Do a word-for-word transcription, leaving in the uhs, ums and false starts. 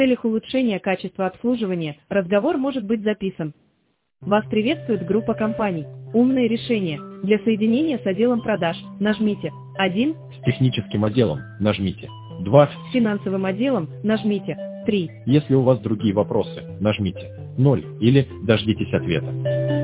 целях улучшения качества обслуживания разговор может быть записан. Вас приветствует группа компаний. Умные решения. Для соединения с отделом продаж нажмите один. С техническим отделом нажмите два. С финансовым отделом нажмите три. Если у вас другие вопросы, нажмите ноль или дождитесь ответа.